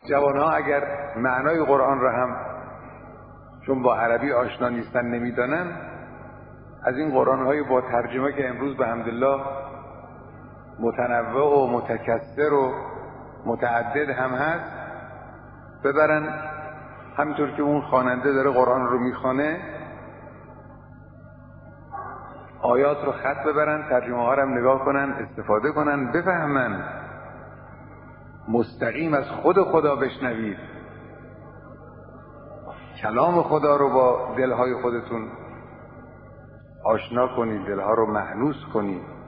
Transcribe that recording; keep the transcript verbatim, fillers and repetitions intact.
جوانها اگر معنای قرآن را هم چون با عربی آشنا نیستن نمیدانن، از این قرآن‌های با ترجمه که امروز به حمدالله متنوع و متکثر و متعدد هم هست ببرن، همینطور که اون خواننده داره قرآن رو میخوانه آیات رو خط ببرن، ترجمه ها رو هم نگاه کنن، استفاده کنن، بفهمن، مستقیم از خود خدا بشنوید، کلام خدا رو با دلهای خودتون آشنا کنید، دلها رو مأنوس کنید.